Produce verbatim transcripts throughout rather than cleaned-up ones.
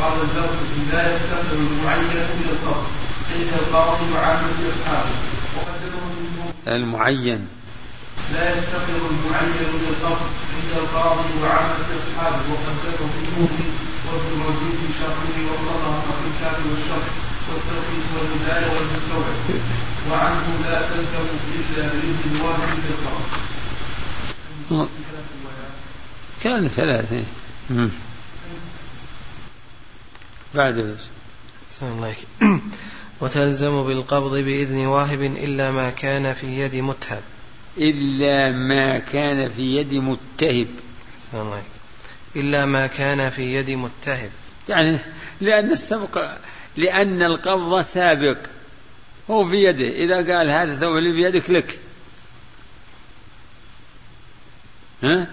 قال البغوي لا يستقر المعين من القبض عند القاضي وعامة أصحابه وقدمه المعين لا يستقر المعين من القبض عند القاضي وعامة أصحابه وقدمه في المؤمن وابن الوزير في شرحه وطلق في الكافر والشرح والترخيص والولاية والمستوعب وعنه لا تلزم إلا بإذن الواحد في القبض. كان ثلاثة بعد بس. وتلزم بالقبض بإذن واهب إلا ما كان في يد متهب إلا ما كان في يد متهب إلا ما كان في يد متهب يعني لأن السبق لأن القبض سابق هو في يده. إذا قال هذا ثوب اللي في يدك لك ها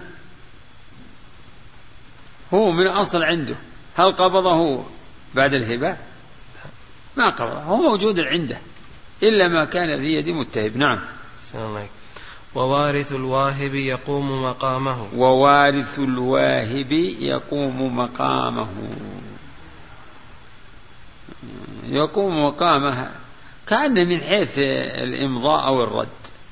هو من أصل عنده. هل قبضه بعد الهبة؟ ما قبضه، هو موجود عنده إلا ما كان في يد متهب. نعم. ووارث الواهب يقوم مقامه ووارث الواهب يقوم مقامه يقوم مقامه كأن من حيث الإمضاء أو الرد.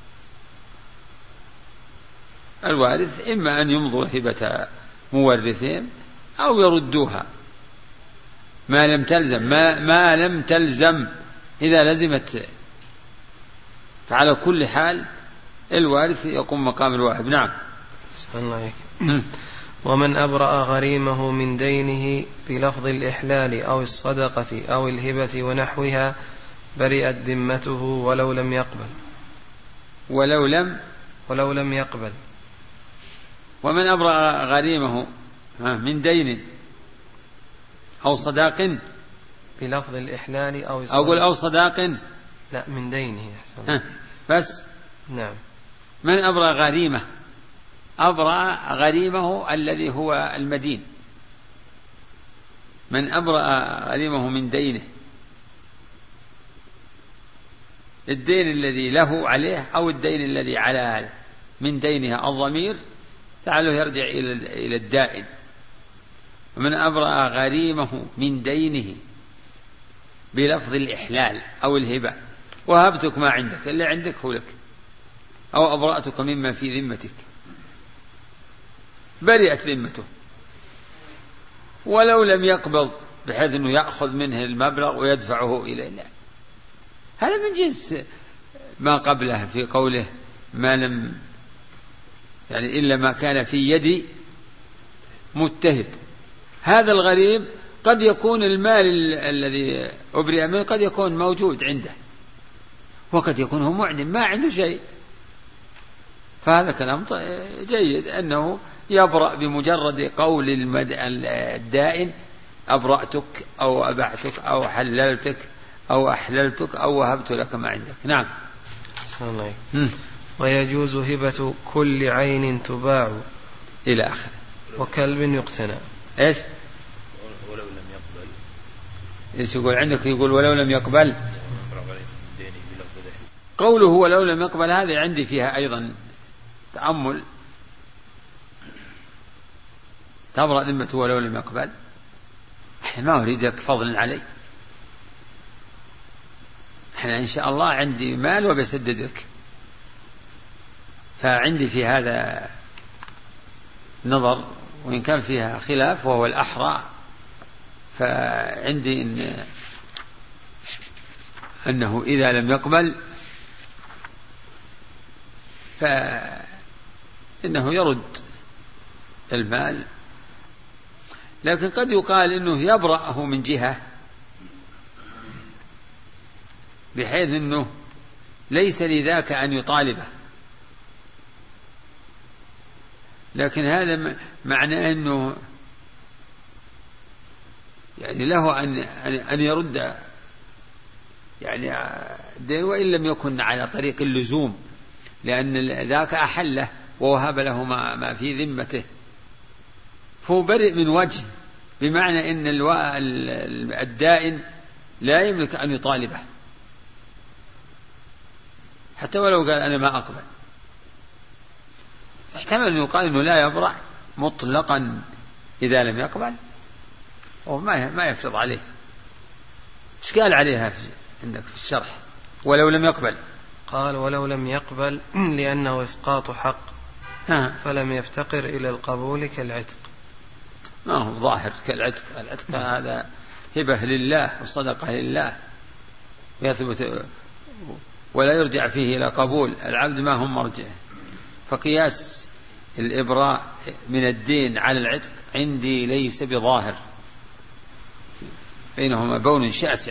الوارث إما أن يمضوا هبة مورثين أو يردوها ما لم تلزم ما, ما لم تلزم. إذا لزمت فعلى كل حال الوارث يقوم مقام الواهب. نعم. ومن أبرأ غريمه من دينه بلفظ الإحلال أو الصدقة أو الهبة ونحوها برئت ذمته ولو لم يقبل ولو لم ولو لم يقبل. ومن أبرأ غريمه من دين أو صداق بلفظ الإحلال أو الصداق أقول أو صداق لا من دينه بس. نعم. من أبرأ غريمه أبرأ غريمه الذي هو المدين. من أبرأ غريمه من دينه الدين الذي له عليه أو الدين الذي على من دينها الضمير لعله يرجع إلى الدائن. ومن أبرأ غريمه من دينه بلفظ الإحلال أو الهبة وهبتك ما عندك اللي عندك هو لك أو أبرأتك مما في ذمتك برئت ذمته ولو لم يقبض بحيث أنه يأخذ منه المبلغ ويدفعه إليه. لا هذا من جنس ما قبله في قوله ما لم يعني إلا ما كان في يد متهب. هذا الغريب قد يكون المال الذي أبرئ منه قد يكون موجود عنده وقد يكون هو معدم ما عنده شيء. فهذا كلام جيد أنه يبرأ بمجرد قول الدائن أبرأتك أو أبعتك أو حللتك أو أحللتك أو وهبت لك ما عندك. نعم. ويجوز هبة كل عين تباع إلى آخر وكلب يقتنى. إيش ولو لم يقبل إيش يقول عندك يقول ولو لم يقبل قوله ولو لم يقبل هذه عندي فيها أيضا تأمل. تبرأ ذمته ولو لم يقبل ما أريدك فضلا علي احنا إن شاء الله عندي مال وبسدد لك. فعندي في هذا نظر وإن كان فيها خلاف وهو الأحرى. فعندي إن أنه إذا لم يقبل فإنه يرد المال. لكن قد يقال إنه يبرأه من جهة بحيث أنه ليس لذاك أن يطالبه. لكن هذا معناه أنه يعني له أن أن يرد يعني وإن لم يكن على طريق اللزوم لأن ذاك أحله ووهب له ما ما في ذمته فهو برئ من وجه بمعنى أن الدائن لا يملك أن يطالبه حتى ولو قال أنا ما أقبل. احتمل أن يقال أنه لا يبرع مطلقا إذا لم يقبل وما ما يفرض عليه. إيش قال عليها عندك في الشرح؟ ولو لم يقبل، قال ولو لم يقبل لأنه إسقاط حق ها. فلم يفتقر إلى القبول كالعتق. ما هو ظاهر كالعتق. العتق هذا هبة لله وصدقة لله يثبت ولا يرجع فيه إلى قبول العبد، ما هم مرجع. فقياس الإبراء من الدين على العتق عندي ليس بظاهر، بينهما بون شاسع.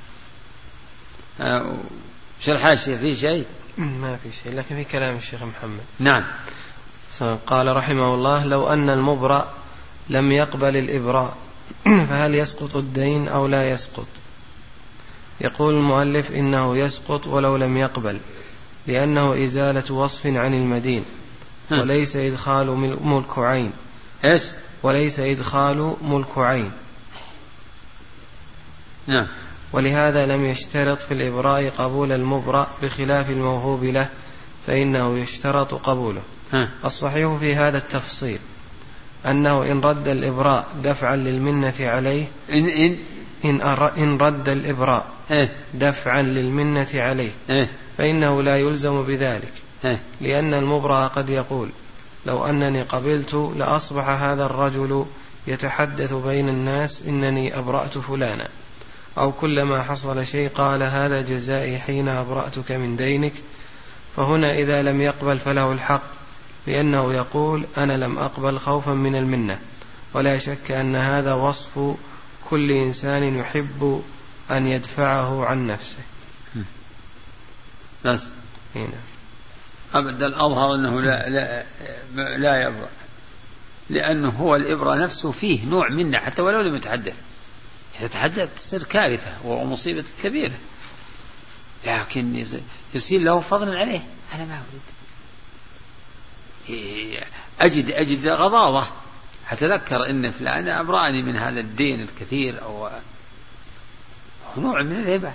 شو الحاشية؟ في شيء؟ ما في شيء، لكن في كلام الشيخ محمد. نعم. قال رحمه الله: لو أن المبرأ لم يقبل الإبراء فهل يسقط الدين أو لا يسقط؟ يقول المؤلف: إنه يسقط ولو لم يقبل، لأنه إزالة وصف عن المدين وليس إدخال ملك عين. إيش؟ وليس إدخال ملك عين. نعم. ولهذا لم يشترط في الإبراء قبول المبرأ بخلاف الموهوب له، فإنه يشترط قبوله. ها. الصحيح في هذا التفصيل أنه إن رد الإبراء دفعا للمنة عليه إن إن إن, إن رد الإبراء إيه؟ دفعا للمنة عليه إيه؟ فإنه لا يلزم بذلك، إيه؟ لأن المبرأ قد يقول: لو أنني قبلت لأصبح هذا الرجل يتحدث بين الناس إنني أبرأت فلانا، أو كلما حصل شيء قال: هذا جزائي حين أبرأتك من دينك. فهنا إذا لم يقبل فله الحق، لأنه يقول: أنا لم أقبل خوفا من المنة. ولا شك أن هذا وصف كل إنسان يحب أن يدفعه عن نفسه. بس هنا أبدا الأظهر أنه لا, لا, لا يبرأ، لأنه هو الإبرة نفسه فيه نوع منه حتى ولو لم يتحدث. يتحدث تصير كارثة ومصيبة كبيرة، لكن يصير له فضل عليه. أنا ما أريد أجد أجد غضاضة، أتذكر إن فلان أبرأني من هذا الدين الكثير، أو نوع من الهبة.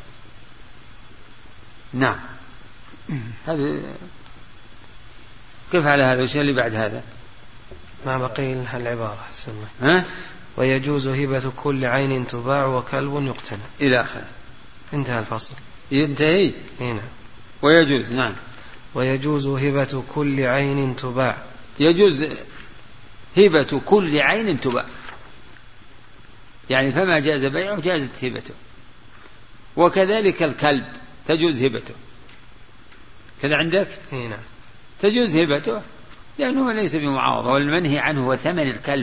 نعم. هذا كيف على هذا؟ وش اللي بعد هذا؟ ما بقي لها العبارة. ها؟ ويجوز هبة كل عين تباع وكلب يقتنى إلى آخره. انتهى الفصل. ينتهي هنا. ويجوز. نعم. ويجوز هبة كل عين تباع. يجوز هبة كل عين تباع، يعني فما جاز بيعه جازت هبته. وكذلك الكلب تجوز هبته، كذا عندك؟ هنا تجوز هبته لأنه ليس بمعاوضة. والمنهي عنه هو ثمن الكلب،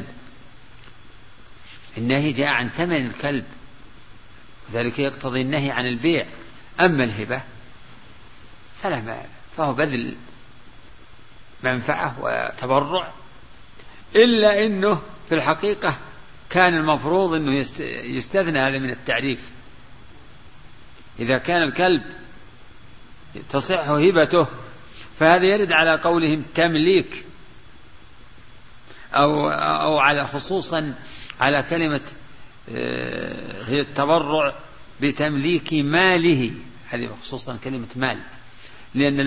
النهي جاء عن ثمن الكلب، وذلك يقتضي النهي عن البيع. أما الهبة فلا ما فهو بذل منفعة وتبرع، إلا أنه في الحقيقة كان المفروض أنه يستثنى هذا من التعريف. إذا كان الكلب تصح هبته فهذا يرد على قولهم تمليك، أو أو على خصوصا على كلمة هي التبرع بتمليك ماله، هذه خصوصا كلمة مال، لأن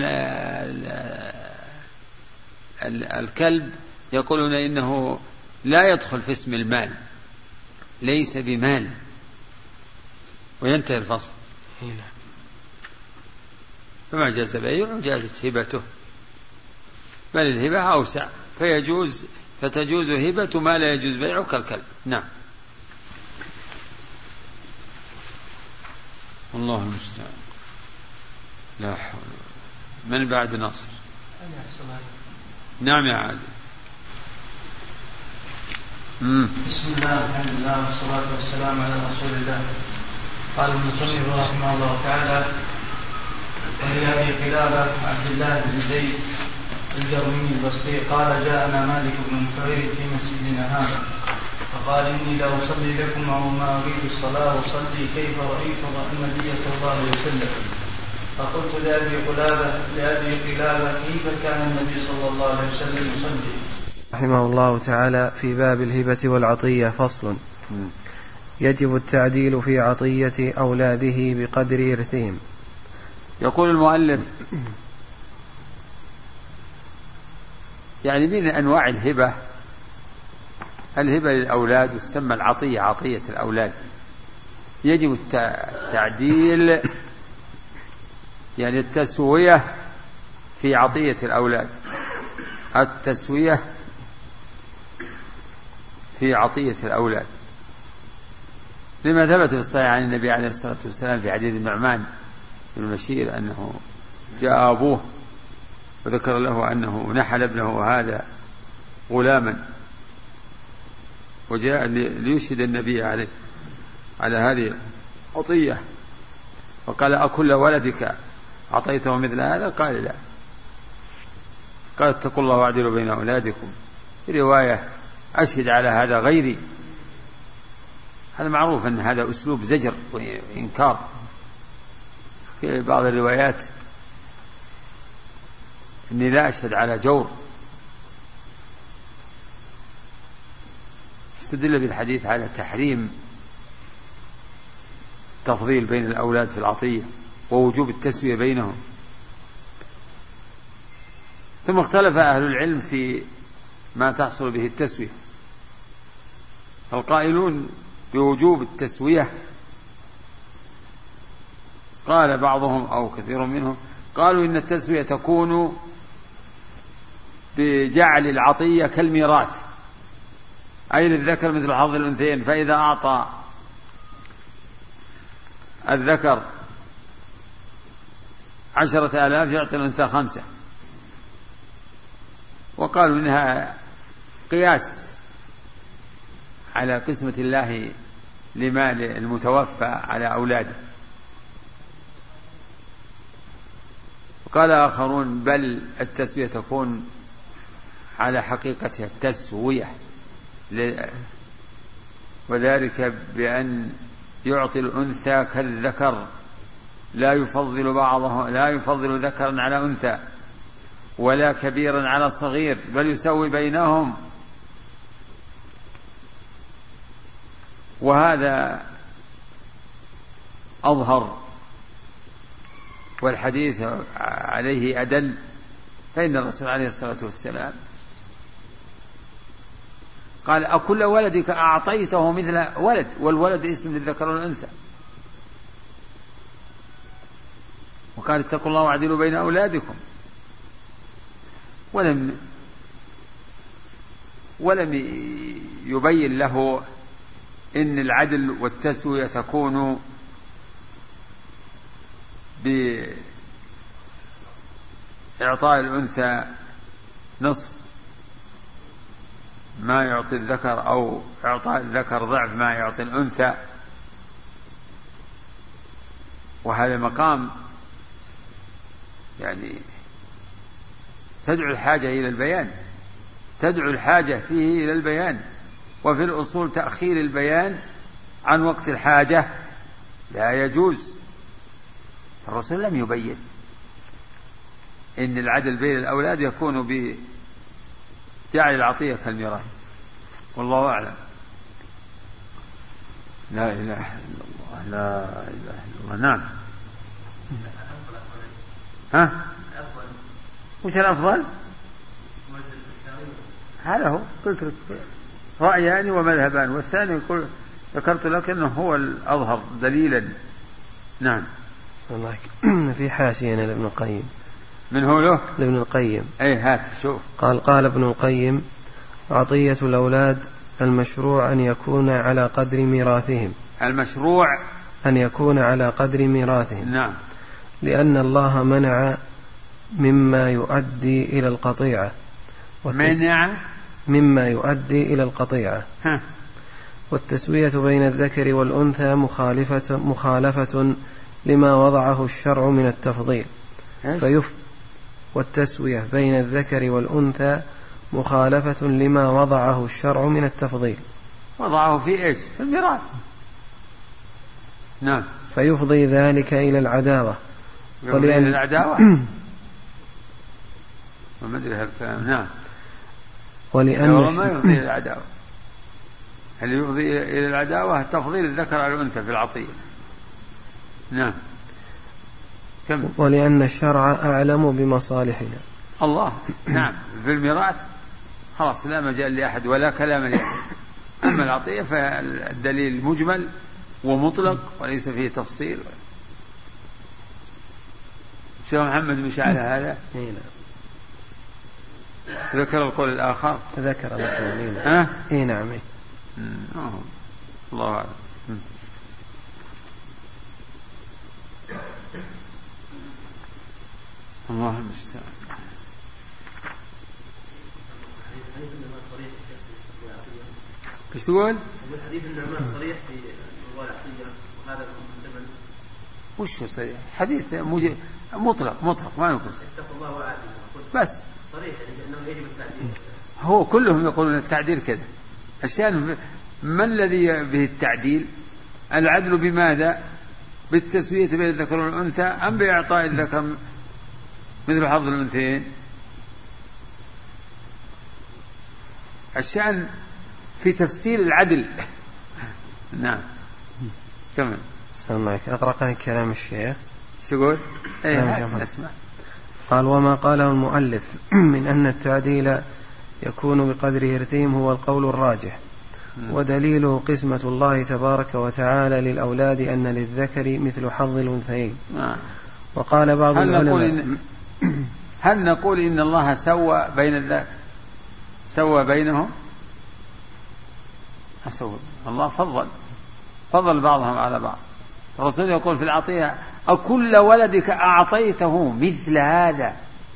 الكلب يقولون إنه لا يدخل في اسم المال، ليس بمال. وينتهي الفصل. هنا. فما جاز بيعه جازت هبته، بل الهبة أوسع، فيجوز فتجوز هبة ما لا يجوز بيعه كالكلب. نعم. الله المستعان. لا حول. من بعد ناصر؟ نعم يا عادل. بسم الله والحمد لله والصلاة والسلام على رسول الله. قال المصنف رحمه الله تعالى: وفي أبي قلابة عبد الله بن زيد الجرمي البصري قال: جاءنا مالك بن مكير في مسجدنا هذا فقال: إني لا أصلي لكم أو ما أريد الصلاة أصلي كيف رأيت النبي صلى الله عليه وسلم. فقلت لأبي قلابة لأبي قلابة كيف كان النبي صلى الله عليه وسلم يصلي؟ رحمه الله تعالى: في باب الهبة والعطية فصل. يجب التعديل في عطية أولاده بقدر إرثهم. يقول المؤلف يعني من أنواع الهبة الهبة للأولاد وتسمى العطية عطية الأولاد، يجب التعديل يعني التسوية في عطية الأولاد، التسوية في عطية الأولاد، لما ثبت في الصحيح عن النبي عليه الصلاة والسلام في حديث النعمان بن بشير أنه جاء أبوه وذكر له أنه نحل ابنه هذا غلاما، وجاء ليشهد النبي عليه على هذه عطية، فقال أكل ولدك أعطيته مثل هذا؟ قال لا. قال اتقوا الله واعدلوا بين أولادكم، في رواية أشهد على هذا غيري. هذا معروف أن هذا أسلوب زجر وإنكار. في بعض الروايات أني لا أشهد على جور. استدل بالحديث على تحريم التفضيل بين الأولاد في العطية ووجوب التسوية بينهم. ثم اختلف أهل العلم في ما تحصل به التسوية، القائلون بوجوب التسوية قال بعضهم أو كثير منهم قالوا إن التسوية تكون بجعل العطية كالميراث، أي للذكر مثل حظ الأنثيين، فإذا أعطى الذكر عشرة آلاف يعطي الأنثى خمسة. وقالوا إنها قياس على قسمة الله لمال المتوفى على أولاده. وقال آخرون بل التسوية تكون على حقيقتها التسوية، وذلك بأن يعطي الأنثى كالذكر، لا يفضل بعضه لا يفضل ذكرا على أنثى ولا كبيرا على صغير، بل يسوي بينهم. وهذا أظهر والحديث عليه أدل، فإن الرسول عليه الصلاة والسلام قال أكل ولدك أعطيته مثل ولد، والولد اسم للذكر والأنثى. وقال اتقوا الله واعدلوا بين أولادكم، ولم ولم يبين له إن العدل والتسوية تكون بإعطاء الأنثى نصف ما يعطي الذكر أو إعطاء الذكر ضعف ما يعطي الأنثى. وهذا مقام يعني تدعو الحاجة إلى البيان، تدعو الحاجة فيه إلى البيان. وفي الأصول تأخير البيان عن وقت الحاجة لا يجوز. الرسول لم يبين إن العدل بين الأولاد يكون بجعل العطية كالميراث، والله أعلم. لا إله إلا الله، لا إله إلا الله. نعم. ها؟ وش الأفضل؟ هذا هو قلت لك رأيان ومذهبان، والثاني يقول ذكرت لك أنه هو الأظهر دليلا. نعم. في حاشية لابن القيم. من هو له؟ لابن القيم. أي هات شوف. قال قال ابن القيم عطية الأولاد المشروع أن يكون على قدر ميراثهم. المشروع أن يكون على قدر ميراثهم. نعم. لأن الله منع مما يؤدي إلى القطيعة. منع مما يؤدي إلى القطيعة. ها. والتسوية بين الذكر والأنثى مخالفة, مخالفة لما وضعه الشرع من التفضيل. فيف والتسوية بين الذكر والأنثى مخالفة لما وضعه الشرع من التفضيل. وضعه في إيش؟ في الميراث. نعم. فيفضي ذلك إلى العداوة. ولأن العداوة ما أدري هالكلام. نعم. ولأن ما يفضي إلى العداوة. هل يفضي إلى العداوة تفضيل الذكر على الأنثى في العطية. نعم. كم؟ ولأن الشرع أعلم بمصالحنا. الله. نعم. في الميراث خلاص لا مجال لأحد ولا كلام لأحد. أما العطية فالدليل مجمل ومطلق وليس فيه تفصيل. شيخ محمد مشى على هذا. ذكر القول الآخر. ذكر القول. ها؟ إيه نعم. الله أعلم. الله المستعان. ايش تقول؟ حديث النعمان صريح في رواية عطية وهذا من وش هو صريح؟ حديث مج... مطلق مطلق ما نقول اتقوا الله وعافوا بس صريح لأنه يجب التعديل. هو كلهم يقولون التعديل كذا. الشأن ما الذي به التعديل؟ العدل بماذا؟ بالتسوية بين الذكر والأنثى أم بإعطاء الذكر مثل حظ الأنثيين؟ الشأن في تفسير العدل. نعم كمل. سلام أطرقني كلام الشيخ. تقول ايه اسمع. قال وما قاله المؤلف من أن التعديل يكون بقدر إرثهم هو القول الراجح، ودليله قسمة الله تبارك وتعالى للأولاد أن للذكر مثل حظ الأنثيين. وقال بعض هل العلماء نقول إن هل نقول إن الله سوى بين الذكر سوى بينهم؟ أسوى. الله فضل فضل بعضهم على بعض. الرسول يقول في العطية أكل ولدك أعطيته مثل هذا؟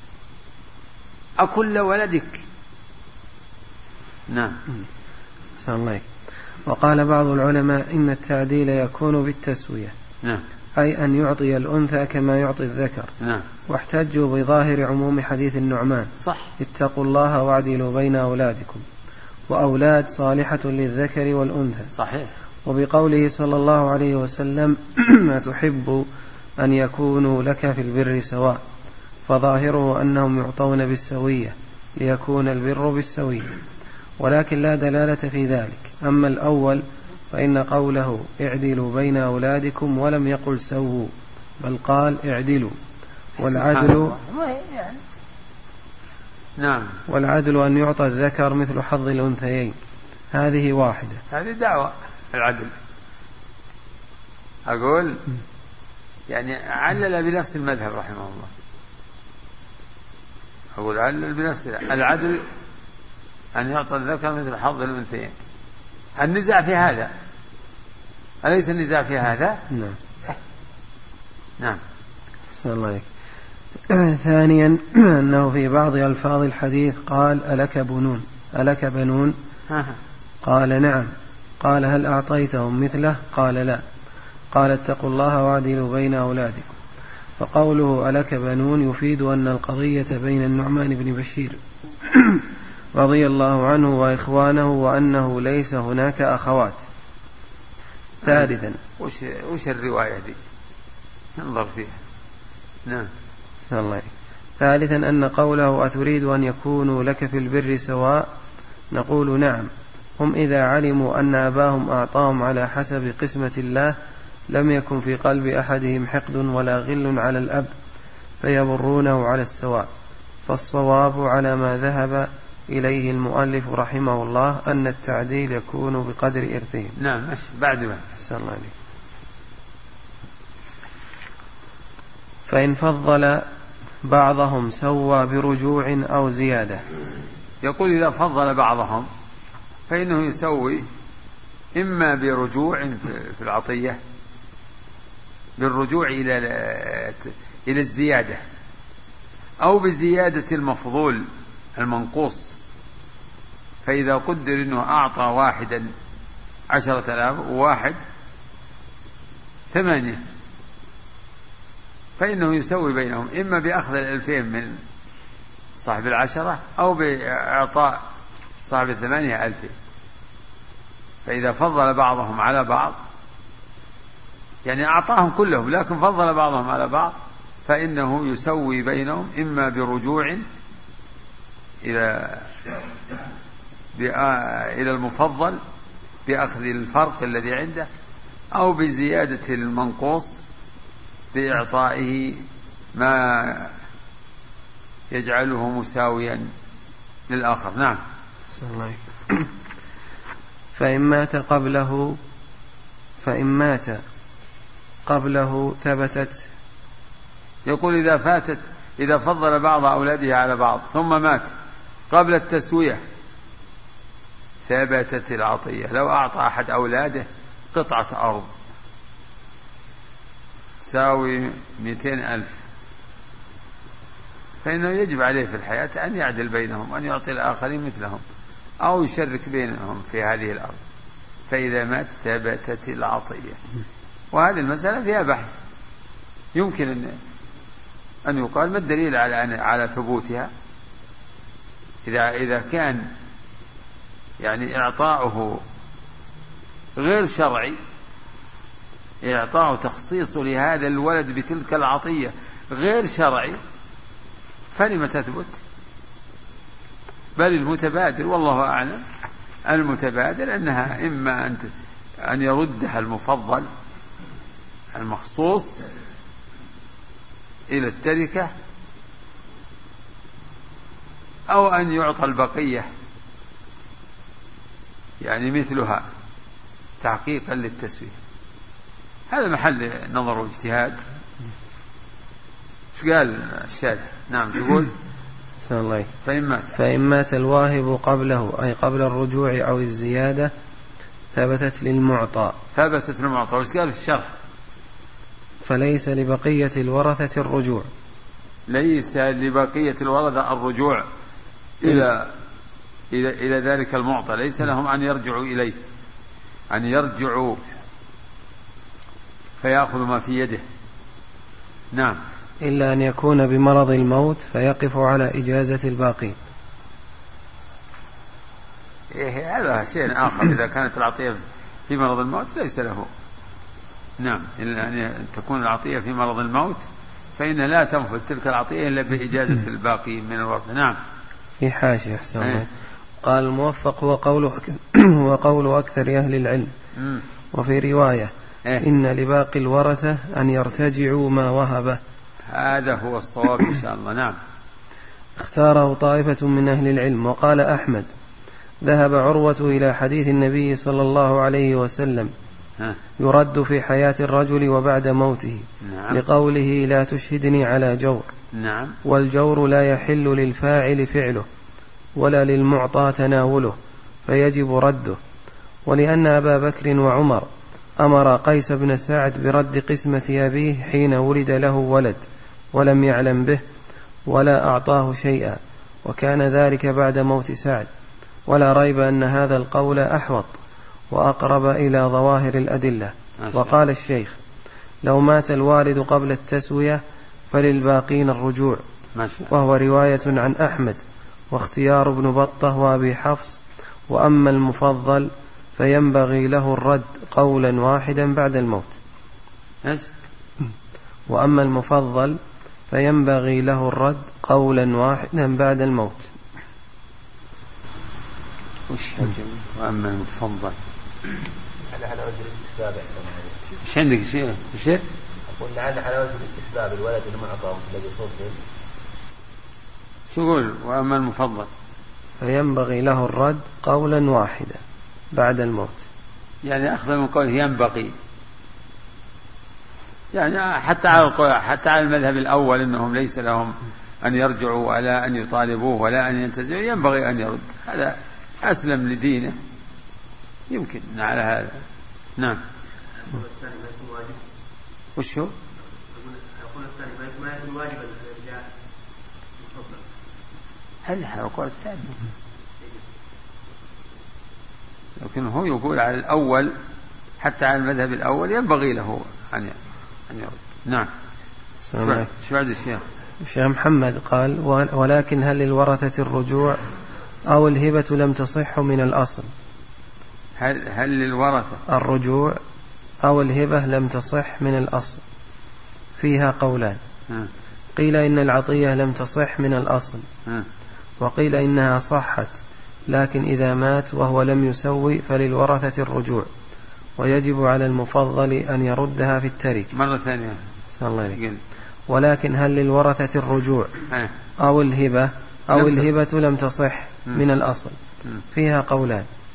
أكل ولدك. نعم. الله. وقال بعض العلماء إن التعديل يكون بالتسوية. نعم. أي أن يعطي الأنثى كما يعطي الذكر. نعم. واحتجوا بظاهر عموم حديث النعمان صح. اتقوا الله واعدلوا بين أولادكم، وأولاد صالحة للذكر والأنثى. صحيح. وبقوله صلى الله عليه وسلم ما تحب أن يكونوا لك في البر سواء، فظاهره أنهم يعطون بالسوية ليكون البر بالسوية، ولكن لا دلالة في ذلك. أما الأول فإن قوله اعدلوا بين أولادكم ولم يقل سووا بل قال اعدلوا، والعدل نعم والعدل أن يعطى الذكر مثل حظ الأنثيين. هذه واحدة. هذه دعوة العدل. أقول يعني علل بنفس المذهب رحمه الله. أقول علل بنفس العدل أن يعطى الذكر مثل حظ الأنثيين. النزاع في هذا أليس النزاع في هذا؟ نعم. نعم. بسم الله عليك. ثانيا أنه في بعض ألفاظ الحديث قال ألك بنون ألك بنون قال نعم. قال هل أعطيتهم مثله؟ قال لا. قال اتقوا الله واعدلوا بين أولادكم. فقوله ألك بنون يفيد أن القضية بين النعمان بن بشير رضي الله عنه وإخوانه، وأنه ليس هناك أخوات. ثالثا وش, وش الرواية دي ننظر فيها. نعم. الله. ثالثا أن قوله أتريد أن يكونوا لك في البر سواء، نقول نعم. هم إذا علموا أن أباهم أعطاهم على حسب قسمة الله لم يكن في قلب أحدهم حقد ولا غل على الأب، فيبرونه على السواء. فالصواب على ما ذهب إليه المؤلف رحمه الله أن التعديل يكون بقدر إرثهم. نعم. بعد ما أحسن الله عليك. فإن فضل بعضهم سوى برجوع أو زيادة. يقول إذا فضل بعضهم فإنه يسوي إما برجوع في العطية بالرجوع إلى إلى الزيادة، أو بزيادة المفضول المنقوص. فإذا قدر أنه أعطى واحدا عشرة آلاف وواحد ثمانية فإنه يسوي بينهم إما بأخذ الألفين من صاحب العشرة أو بإعطاء صاحب الثمانية ألفين. فإذا فضل بعضهم على بعض يعني أعطاهم كلهم لكن فضل بعضهم على بعض فإنه يسوي بينهم إما برجوع إلى إلى المفضل بأخذ الفرق الذي عنده، أو بزيادة المنقوص بإعطائه ما يجعله مساويا للآخر. نعم. فإن مات قبله فإن مات قبله ثبتت. يقول إذا فاتت إذا فضل بعض أولاده على بعض ثم مات قبل التسوية ثبتت العطية. لو أعطى أحد أولاده قطعة أرض تساوي مئتين ألف فإنه يجب عليه في الحياة أن يعدل بينهم، أن يعطي الآخرين مثلهم أو يشرك بينهم في هذه الأرض. فإذا مات ثبتت العطية. وهذه المسألة فيها بحث، يمكن أن أن يقال ما الدليل على على ثبوتها. إذا إذا كان يعني إعطاؤه غير شرعي، إعطاؤه تخصيص لهذا الولد بتلك العطية غير شرعي، فلم تثبت؟ بل المتبادر والله أعلم المتبادر أنها إما أن أن يردها المفضل المخصوص إلى التركة أو أن يعطى البقية يعني مثلها تحقيقا للتسوية. هذا محل نظر واجتهاد. شو قال الشارح؟ نعم شو يقول؟ فإن مات فإن مات الواهب قبله أي قبل الرجوع أو الزيادة ثبتت للمعطى ثبتت للمعطى. وش قال في الشرح؟ فليس لبقية الورثة الرجوع ليس لبقية الورثة الرجوع إلى إلى إلى ذلك المعطى، ليس لهم أن يرجعوا إليه، أن يرجعوا فيأخذوا ما في يده. نعم إلا أن يكون بمرض الموت فيقف على إجازة الباقين. إيه هذا شيء آخر. إذا كانت العطية في مرض الموت ليس له. نعم إلا أن تكون العطية في مرض الموت فإن لا تنفذ تلك العطية إلا بإجازة الباقي من الورثة. نعم. في حاشية أحسن الله. قال الموفق هو قول هو قول أكثر أهل العلم. م. وفي رواية إيه؟ إن لباقي الورثة أن يرتجعوا ما وهبه. هذا هو الصواب إن شاء الله. نعم. اختاره طائفة من أهل العلم. وقال أحمد ذهب عروة إلى حديث النبي صلى الله عليه وسلم ها. يرد في حياة الرجل وبعد موته. نعم. لقوله لا تشهدني على جور. نعم. والجور لا يحل للفاعل فعله ولا للمعطى تناوله فيجب رده. ولأن أبا بكر وعمر أمر قيس بن سعد برد قسمة أبيه حين ولد له ولد ولم يعلم به ولا أعطاه شيئا، وكان ذلك بعد موت سعد. ولا ريب أن هذا القول أحوط وأقرب إلى ظواهر الأدلة. وقال الشيخ لو مات الوالد قبل التسوية فللباقين الرجوع، وهو رواية عن أحمد واختيار ابن بطة وأبي حفص. وأما المفضل فينبغي له الرد قولا واحدا بعد الموت. وأما المفضل فينبغي له الرد قولا واحدا بعد الموت. وأما المفضل على حلاوة الاستحباب. إيش عندك شيء؟ إيش؟ أقول لعل حلاوة الاستحباب الولد المعطى الذي فضل. شو يقول؟ وأما المفضل فينبغي له الرد قولا واحدا بعد الموت. يعني أخذ من قوله ينبغي، يعني حتى على حتى على المذهب الأول أنهم ليس لهم أن يرجعوا ولا أن يطالبوه ولا أن ينتزعوا، ينبغي أن يرد. هذا أسلم لدينه، يمكن على هذا. نعم. وش هو؟ هل القول الثاني؟ لكن هو يقول على الأول حتى على المذهب الأول ينبغي له أن يرد. نعم. شو بعد الشيخ؟ الشيخ محمد قال ولكن هل للورثة الرجوع أو الهبة لم تصح من الأصل؟ هل, هل للورثة الرجوع أو الهبة لم تصح من الأصل؟ فيها قولان. م. قيل إن العطية لم تصح من الأصل، م. وقيل إنها صحت لكن إذا مات وهو لم يسوي فللورثة الرجوع، ويجب على المفضل أن يردها في الترك. مرة ثانية. الله ولكن هل للورثة الرجوع أو الهبة أو الهبة لم تصح من الأصل؟ فيها قولان.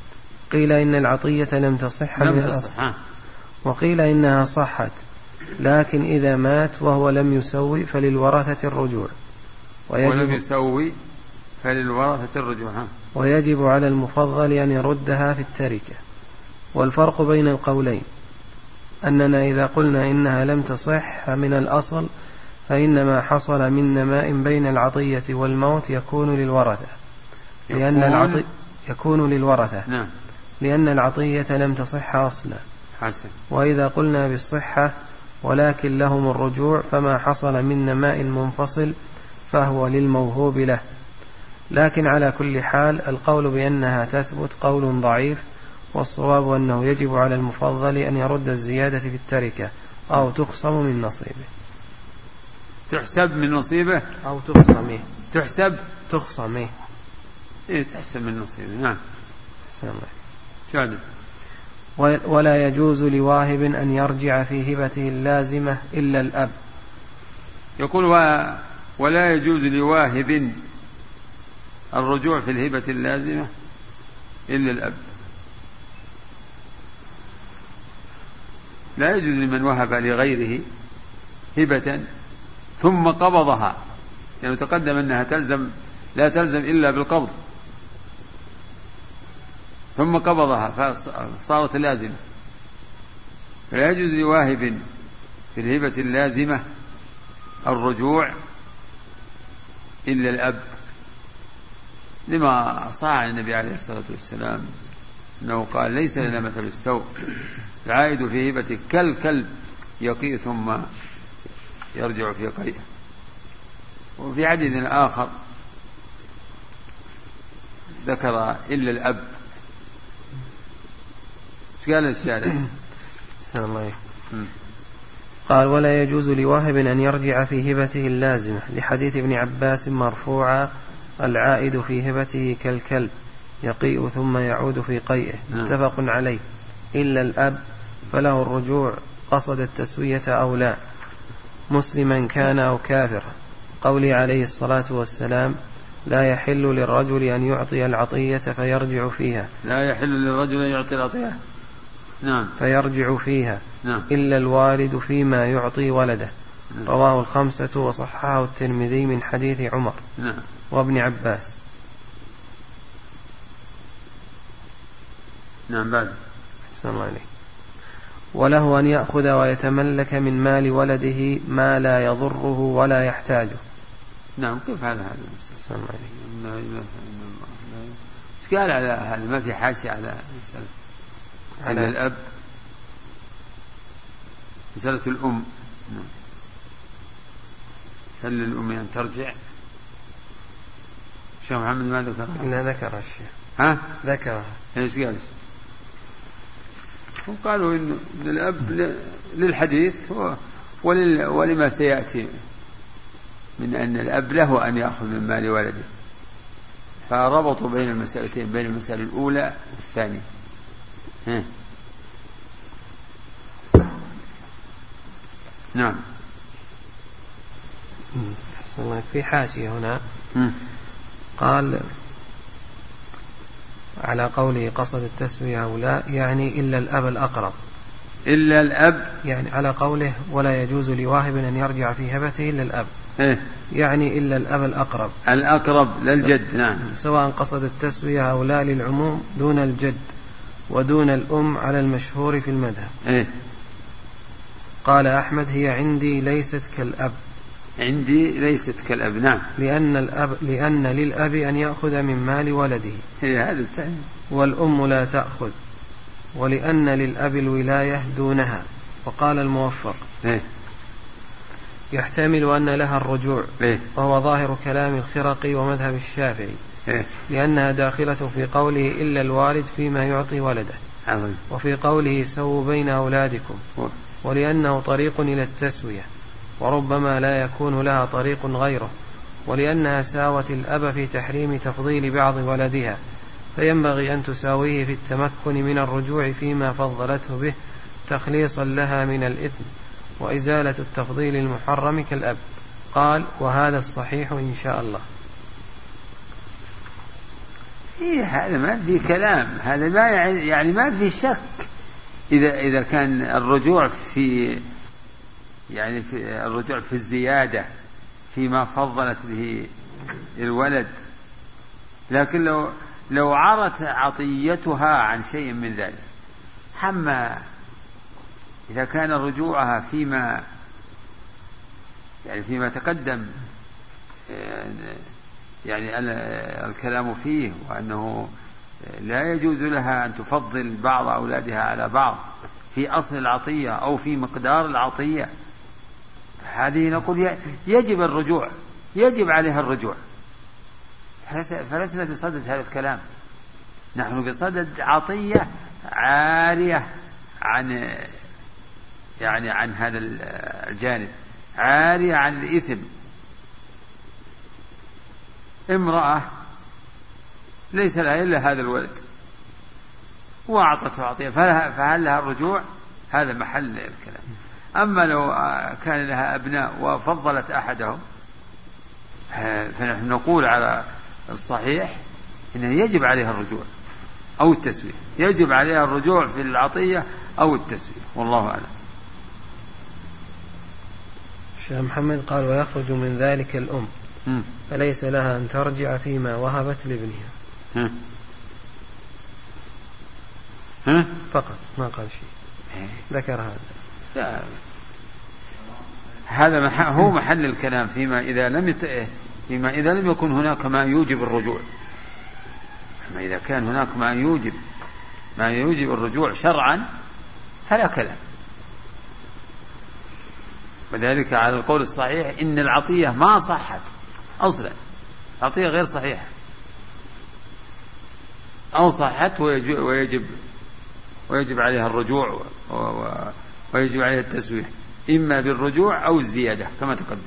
قيل إن العطية لم تصح لم من تصح. الأصل، وقيل إنها صحت لكن إذا مات وهو لم يسوي فللورثة الرجوع، ولم يسوي فللورثة الرجوع، ويجب على المفضل أن يردها في التركة. والفرق بين القولين أننا إذا قلنا إنها لم تصح من الأصل فإن ما حصل من نماء بين العطية والموت يكون للورثة، لأن العطية يكون للورثة نعم. لأن العطية لم تصح أصلا. حسن. وإذا قلنا بالصحة ولكن لهم الرجوع فما حصل من نماء منفصل فهو للموهوب له. لكن على كل حال القول بأنها تثبت قول ضعيف، والصواب أنه يجب على المفضل أن يرد الزيادة في التركة أو تخصم من نصيبه. تحسب من نصيبه أو تخصمه. تحسب تخصمه. إيه تحسب من نصيبه. نعم. شعب. ولا يجوز لواهب أن يرجع في هبته اللازمة إلا الأب. يقول و... ولا يجوز لواهب الرجوع في الهبة اللازمة إلا الأب. لا يجوز لمن وهب لغيره هبة ثم قبضها، يعني تقدم أنها تلزم لا تلزم إلا بالقبض، ثم قبضها فصارت لازمة. فلا يجوز لواهب في الهبة اللازمة الرجوع إلا الأب، لما صاع النبي عليه الصلاة والسلام أنه قال ليس لنا مثل السوء، العائد في هبته كالكلب يقي ثم يرجع في قيئه. وفي حديث آخر ذكر إلا الأب. ايش قال الشارع؟ قال ولا يجوز لواهب أن يرجع في هبته اللازمة لحديث ابن عباس مرفوعا العائد في هبته كالكلب يقيء ثم يعود في قيئه، متفق عليه، إلا الأب فله الرجوع قصد التسوية أو لا، مسلما كان أو كافرا، قولي عليه الصلاة والسلام لا يحل للرجل أن يعطي العطية فيرجع فيها. لا يحل للرجل أن يعطي العطية نعم فيرجع فيها نعم. إلا الوالد فيما يعطي ولده. نعم. رواه الخمسة وصححه الترمذي من حديث عمر نعم. وابن عباس. نعم. بعد أحسن الله عليه. وله أن يأخذ ويتملك من مال ولده ما لا يضره ولا يحتاجه. نعم. كيف على هذا؟ أحسن الله عليه. ايش قال على هذا؟ ما في حاشية على مسألة على الأب، مسألة الأم. هل للأم أن ترجع؟ شيخ محمد ما ذكر؟ لا ذكر الشيخ. ها؟ ذكرها. ايش قال؟ وقالوا إن الأب للحديث ولما سيأتي من أن الأب له أن يأخذ من مال ولده، فربطوا بين المسألتين، بين المسألة الأولى والثانية. ها. نعم. في حاشية هنا م. قال على قوله قصد التسوية أو لا يعني إلا الأب الأقرب، إلا الأب يعني على قوله ولا يجوز لواهب أن يرجع في هبته إلا الأب إيه؟ يعني إلا الأب الأقرب الأقرب للجد. نعم. سواء قصد التسوية أو لا للعموم دون الجد ودون الأم على المشهور في المذهب. إيه؟ قال أحمد هي عندي ليست كالأب. عندي ليست كالأب. نعم. لأن الأب لأن للأب أن يأخذ من مال ولده، هي هذا التعليم، والأم لا تأخذ، ولأن للأب الولاية دونها. وقال الموفق إيه؟ يحتمل أن لها الرجوع. إيه؟ وهو ظاهر كلام الخرقي ومذهب الشافعي. إيه؟ لأنها داخلة في قوله إلا الوالد فيما يعطي ولده. عظيم. وفي قوله سووا بين أولادكم. و... ولأنه طريق إلى التسوية، وربما لا يكون لها طريق غيره، ولأنها ساوت الأب في تحريم تفضيل بعض ولدها، فينبغي أن تساويه في التمكن من الرجوع فيما فضلته به تخليصا لها من الإثم وإزالة التفضيل المحرم كالأب. قال وهذا الصحيح إن شاء الله. إيه هذا ما في كلام، هذا ما يعني ما في شك. إذا إذا كان الرجوع في يعني في الرجوع في الزيادة فيما فضلت به الولد، لكن لو لو عرت عطيتها عن شيء من ذلك، أما إذا كان رجوعها فيما يعني فيما تقدم يعني الكلام فيه، وأنه لا يجوز لها أن تفضل بعض أولادها على بعض في أصل العطية أو في مقدار العطية، هذه نقول يجب الرجوع، يجب عليها الرجوع. فلسنا بصدد هذا الكلام، نحن بصدد عطية عارية عن يعني عن هذا الجانب، عارية عن الإثم. امرأة ليس لها إلا هذا الولد وأعطته عطية، فهل لها الرجوع؟ هذا محل الكلام. أما لو كان لها أبناء وفضلت أحدهم، فنحن نقول على الصحيح إنه يجب عليها الرجوع أو التسوية، يجب عليها الرجوع في العطية أو التسوية، والله أعلم. الشيخ محمد قال: ويخرج من ذلك الأم م. فليس لها أن ترجع فيما وهبت لابنها. ها؟ ها؟ فقط ما قال شيء، ذكر هذا. لا. هذا هو محل الكلام فيما إذا لم يت... فيما إذا لم يكن هناك ما يوجب الرجوع. أما إذا كان هناك ما يوجب ما يوجب الرجوع شرعا فلا كلام. وذلك على القول الصحيح إن العطية ما صحت أصلا، العطية غير صحيحة، أو صحت ويجب ويجب عليها الرجوع ويجب عليها التسوية، إما بالرجوع أو الزيادة كما تقدم.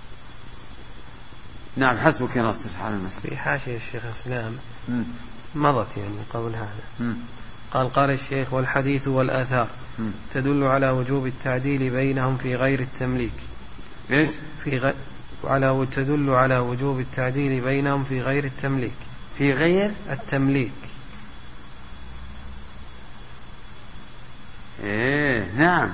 نعم، حسبك يا نصر حال المسألة. في حاشية الشيخ الإسلام مضت يعني قبل هذا. م. قال: قال الشيخ: والحديث والآثار م. تدل على وجوب التعديل بينهم في غير التمليك. ليش؟ في غ... على تدل على وجوب التعديل بينهم في غير التمليك. في غير التمليك. إيه نعم،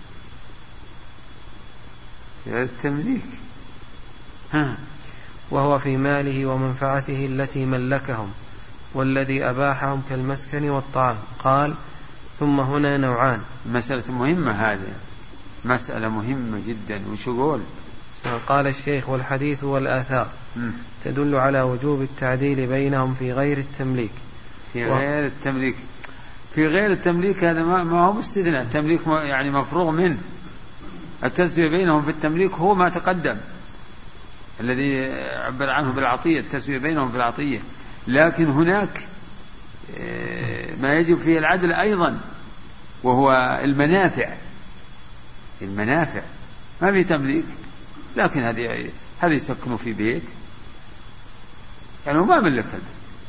في غير التمليك. ها. وهو في ماله ومنفعته التي ملكهم والذي أباحهم كالمسكن والطعام. قال: ثم هنا نوعان. مسألة مهمة، هذه مسألة مهمة جدا وشغول. قال الشيخ: والحديث والآثار م. تدل على وجوب التعديل بينهم في غير التمليك. في غير و... التمليك في غير التمليك هذا ما هو استثناء، التمليك يعني مفروغ منه. التسوية بينهم في التمليك هو ما تقدم الذي عبر عنه بالعطية، التسوية بينهم في العطية. لكن هناك ما يجب فيه العدل أيضا، وهو المنافع. المنافع ما في تمليك، لكن هذه هذه يسكنوا في بيت يعني ما ملك هذا،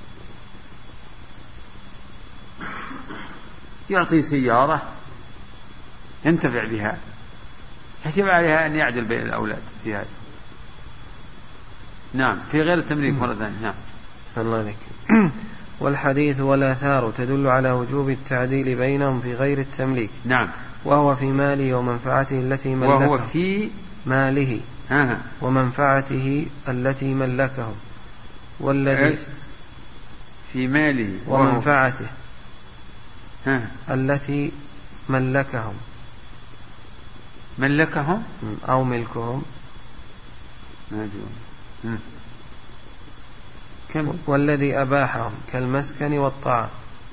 يعطي سيارة ينتفع بها، يجب عليها أن يعدل بين الأولاد في هذا. نعم، في غير التمليك مرة ثانية. نعم، صلى الله عليك. والحديث والآثار تدل على وجوب التعديل بينهم في غير التمليك. نعم. وهو في ماله ومنفعته التي ملكه. وهو في ماله آه. ومنفعته التي ملكه والذي في ماله ومنفعته آه. التي ملكهم ملكهم أو ملكهم كم؟ والذي أباحهم كالمسكن والطعام.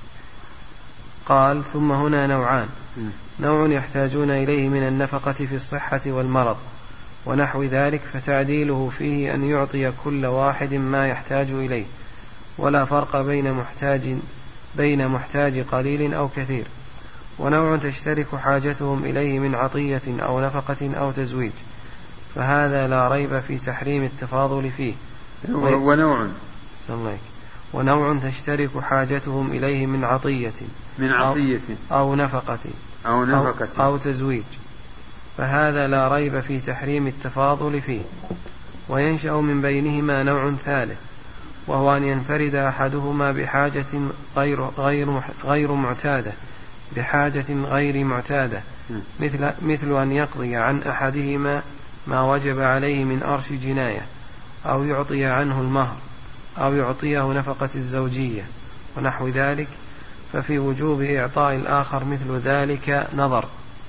قال: ثم هنا نوعان. م. نوع يحتاجون إليه من النفقة في الصحة والمرض ونحو ذلك، فتعديله فيه أن يعطي كل واحد ما يحتاج إليه، ولا فرق بين محتاج بين محتاج قليل أو كثير. ونوع تشترك حاجتهم إليه من عطية أو نفقة أو تزويج، فهذا لا ريب في تحريم التفاضل فيه. ونوع ونوع تشترك حاجتهم إليه من عطية من عطية أو, أو نفقة أو, نفقة أو, أو تزويج، فهذا لا ريب في تحريم التفاضل فيه. وينشأ من بينهما نوع ثالث، وهو أن ينفرد أحدهما بحاجة غير, غير, غير معتادة بحاجة غير معتادة مثل, مثل أن يقضي عن أحدهما ما وجب عليه من أرش جناية، أو يعطي عنه المهر، أو يعطيه نفقة الزوجية ونحو ذلك، ففي وجوب إعطاء الآخر مثل ذلك نظر.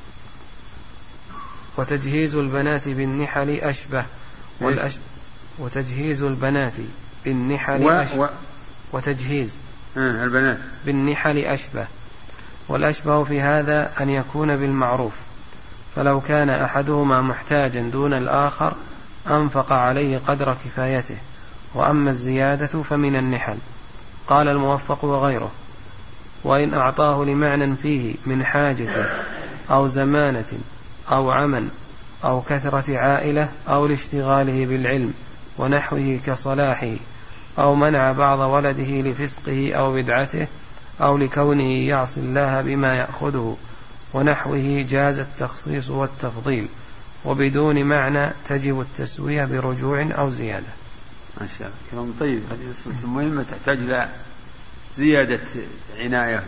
وتجهيز البنات بالنحل أشبه والأش... وتجهيز البنات بالنحل و... أشبه و... وتجهيز آه البنات بالنحل أشبه. والأشبه في هذا أن يكون بالمعروف، فلو كان أحدهما محتاجا دون الآخر أنفق عليه قدر كفايته، وأما الزيادة فمن النحل. قال الموفق وغيره: وإن أعطاه لمعنى فيه من حاجة أو زمانة أو عمل أو كثرة عائلة أو لاشتغاله بالعلم ونحوه كصلاحه، أو منع بعض ولده لفسقه أو بدعته، أو لكونه يعصي الله بما يأخذه ونحوه، جاز التخصيص والتفضيل، وبدون معنى تجب التسوية برجوع أو زيادة. ما شاء الله كلام طيب. هذه الصورة مهمة تحتاج إلى زيادة عناية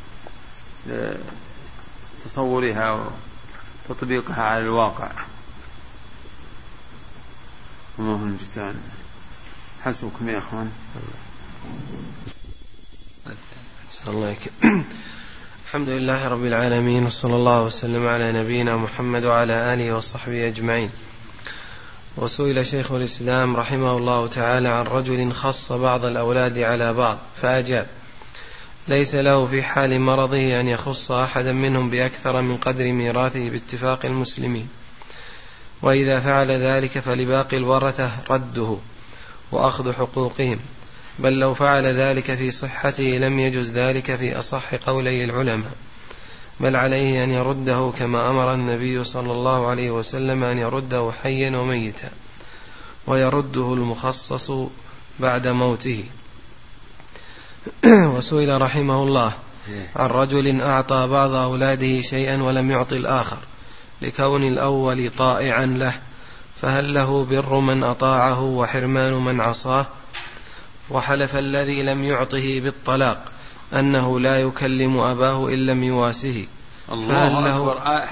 تصورها وتطبيقها على الواقع. الله المستعان. حسبكم يا أخوان. الله الحمد لله رب العالمين، وصلى الله وسلم على نبينا محمد وعلى آله وصحبه أجمعين. وسئل شيخ الإسلام رحمه الله تعالى عن رجل خص بعض الأولاد على بعض فأجاب: ليس له في حال مرضه أن يخص أحدا منهم بأكثر من قدر ميراثه باتفاق المسلمين، وإذا فعل ذلك فلباقي الورثة رده وأخذ حقوقهم، بل لو فعل ذلك في صحته لم يجز ذلك في أصح قولي العلماء، بل عليه أن يرده كما أمر النبي صلى الله عليه وسلم أن يرده حيا وميتا، ويرده المخصص بعد موته. وسئل رحمه الله عن رجل أعطى بعض أولاده شيئا ولم يعطي الآخر لكون الأول طائعا له، فهل له بر من أطاعه وحرمان من عصاه؟ وحلف الذي لم يعطه بالطلاق أنه لا يكلم أباه إن لم يواسه، فهل له آه.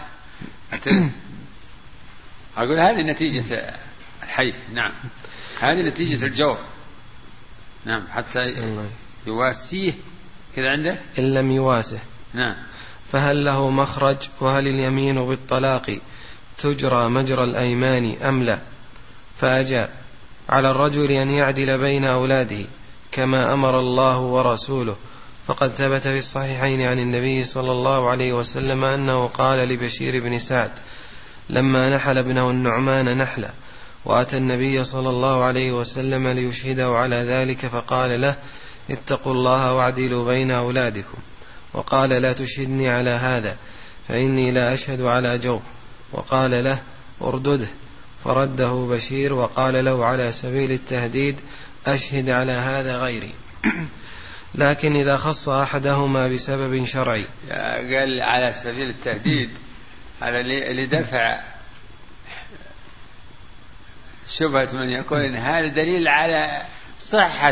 أقول هذه نتيجة الحيف. نعم، هذه نتيجة الجور. نعم، حتى يواسيه كذا عنده إن لم يواسه. نعم. فهل له مخرج؟ وهل اليمين بالطلاق تجرى مجرى الأيمان أم لا؟ فأجاب: على الرجل أن يعدل بين أولاده كما أمر الله ورسوله، فقد ثبت في الصحيحين عن النبي صلى الله عليه وسلم أنه قال لبشير بن سعد لما نحل ابنه النعمان نحلة، وأتى النبي صلى الله عليه وسلم ليشهده على ذلك، فقال له: اتقوا الله واعدلوا بين أولادكم. وقال: لا تشهدني على هذا فإني لا أشهد على جو. وقال له: اردده. فرده بشير وقال له على سبيل التهديد: أشهد على هذا غيري. لكن إذا خص أحدهما بسبب شرعي، قال على سبيل التهديد على لدفع شبهة من يقول إن هذا دليل على صحة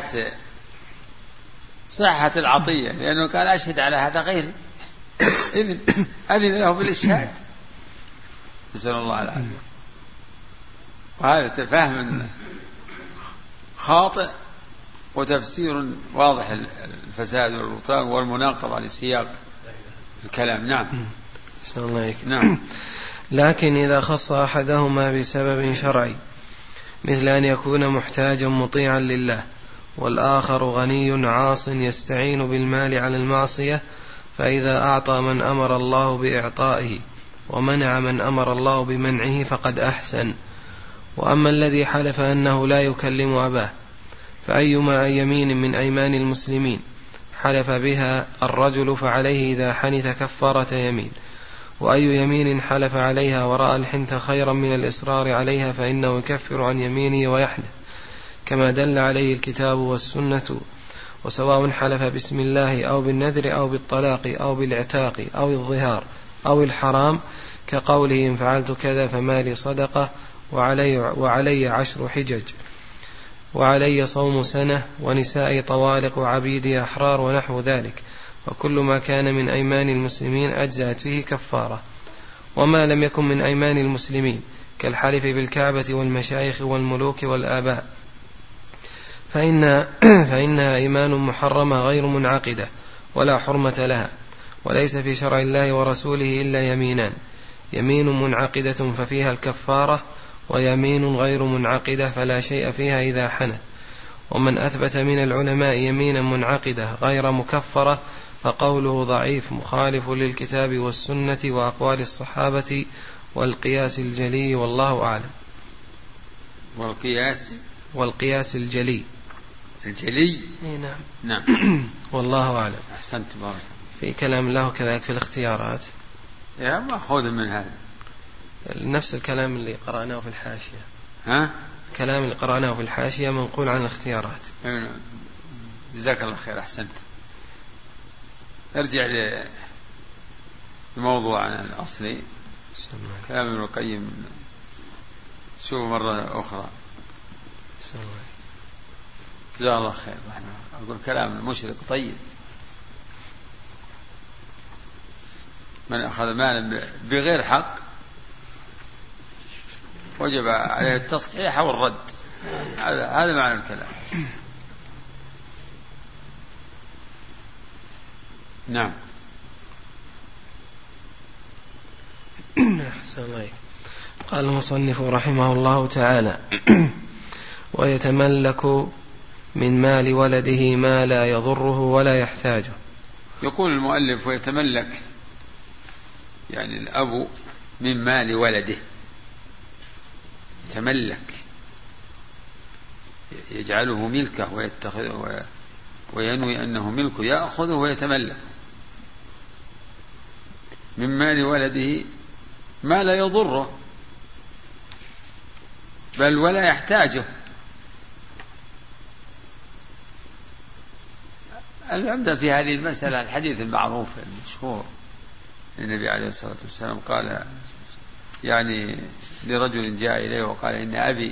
صحة العطية، لأنه قال أشهد على هذا غيري، إذن أذن له بالإشهاد. نسأل الله العافية. وهذا فهم خاطئ وتفسير واضح الفساد والبطلان والمناقضة لسياق الكلام. نعم. نعم. لكن إذا خص أحدهما بسبب شرعي، مثل أن يكون محتاجا مطيعا لله، والآخر غني عاص يستعين بالمال على المعصية، فإذا أعطى من أمر الله بإعطائه ومنع من أمر الله بمنعه فقد أحسن. وأما الذي حلف أنه لا يكلم أباه، فأيما يمين من أيمان المسلمين حلف بها الرجل فعليه إذا حنث كفارة يمين، وأي يمين حلف عليها ورأى الحنث خيرا من الإصرار عليها فإنه يكفر عن يمينه ويحنث، كما دل عليه الكتاب والسنة. وسواء حلف باسم الله أو بالنذر أو بالطلاق أو بالعتاق أو الظهار أو الحرام، كقوله: إن فعلت كذا فمالي صدقة وعلي, وعلي عشر حجج. وعلي صوم سنة ونسائي طوالق وعبيدي أحرار ونحو ذلك، وكل ما كان من أيمان المسلمين أجزأت فيه كفارة. وما لم يكن من أيمان المسلمين كالحلف بالكعبة والمشايخ والملوك والآباء فإنها, فإنها أيمان محرمة غير منعقدة ولا حرمة لها، وليس في شرع الله ورسوله إلا يمينان: يمين منعقدة ففيها الكفارة، ويمين غير منعقدة فلا شيء فيها إذا حنث. ومن أثبت من العلماء يمينا منعقدة غير مكفرة فقوله ضعيف مخالف للكتاب والسنة وأقوال الصحابة والقياس الجلي، والله أعلم. والقياس والقياس الجلي الجلي نعم نعم والله أعلم. أحسنت بارك. في كلام له كذلك في الاختيارات يا مأخوذ من هذا نفس الكلام اللي قرأناه في الحاشية. ها كلام اللي قرأناه في الحاشية منقول عن الاختيارات. جزاك الله خير. أحسنت. ارجع لموضوع عن الأصلي كلام ابن القيم شوف مرة أخرى. جزاك الله خير. أقول كلام المشرك طيب. من أخذ مالا بغير حق وجب عليه التصحيح والرد. هذا هذا معنى الكلام. نعم. قال المصنف رحمه الله تعالى: ويتملك من مال ولده ما لا يضره ولا يحتاجه. يقول المؤلف: ويتملك يعني الأب من مال ولده. يتملك يجعله ملكه ويتخذه وينوي أنه ملكه، يأخذه ويتملك من مال ولده ما لا يضره بل ولا يحتاجه. العمدة في هذه المسألة الحديث المعروف المشهور النبي عليه الصلاة والسلام قال يعني لرجل جاء إليه وقال: إن أبي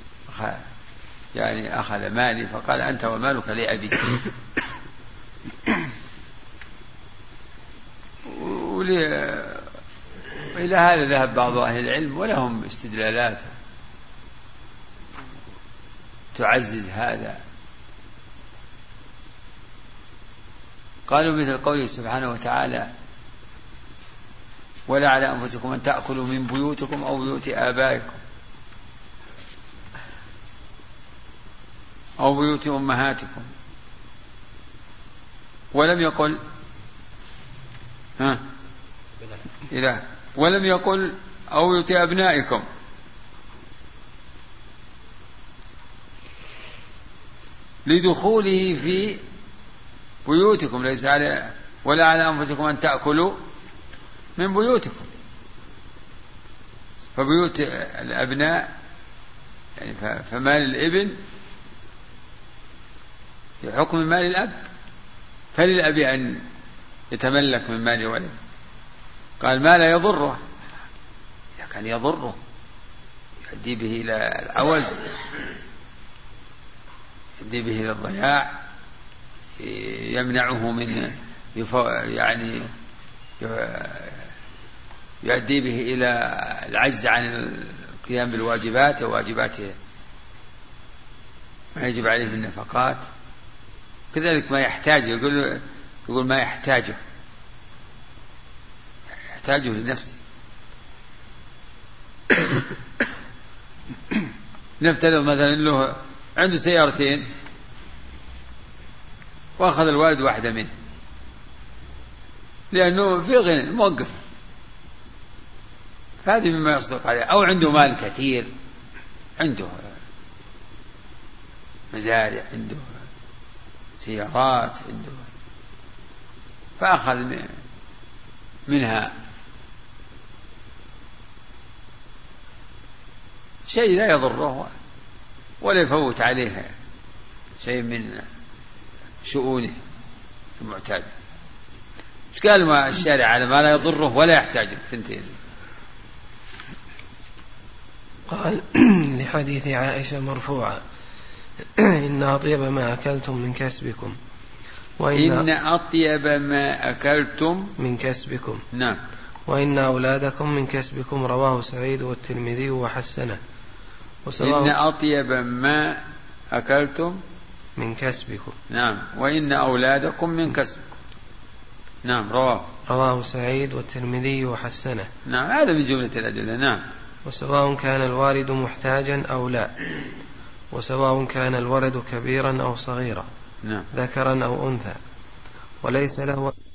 يعني أخذ مالي. فقال: أنت ومالك لأبي. وإلى هذا ذهب بعض أهل العلم ولهم استدلالات تعزز هذا. قالوا مثل قوله سبحانه وتعالى: ولا على أنفسكم أن تأكلوا من بيوتكم أو بيوت آبائكم أو بيوت أمهاتكم. ولم يقل ها إله ولم يقل أو بيوت أبنائكم. لدخوله في بيوتكم. ليس على ولا على أنفسكم أن تأكلوا من بيوتكم. فبيوت الأبناء يعني فمال الابن بحكم مال الأب، فللأب أن يتملك من مال ولده. قال: ما لا يضره. إذا كان يضره يؤدي به إلى العوز، يؤدي به إلى الضياع، يمنعه من يعني يؤدي به إلى العجز عن القيام بالواجبات وواجباته ما يجب عليه من النفقات. كذلك ما يحتاجه. يقول يقول ما يحتاجه يحتاجه لنفسه. نفترض مثلا له عنده سيارتين وأخذ الوالد واحدة منه لأنه في غنى موقف، فهذه مما يصدق عليه. أو عنده مال كثير، عنده مزارع، عنده سيارات، عنده فأخذ منها شيء لا يضره ولا يفوت عليه شيء من شؤونه المعتادة. ايش قال ما الشارع على ما لا يضره ولا يحتاجه؟ ثنتين. قال: لحديث عائشة مرفوعا: إن أطيب ما أكلتم من كسبكم وإن إن أطيب ما أكلتم من كسبكم نعم وإن أولادكم من كسبكم. رواه سعيد والترمذي وحسنه. إن أطيب ما أكلتم من كسبكم نعم وإن أولادكم من كسبكم نعم رواه رواه سعيد والترمذي وحسنه. نعم هذا من جملة الأدلة. نعم. وسواء كان الوالد محتاجا أو لا، وسواء كان الولد كبيرا أو صغيرا، نعم. ذكرا أو أنثى، وليس له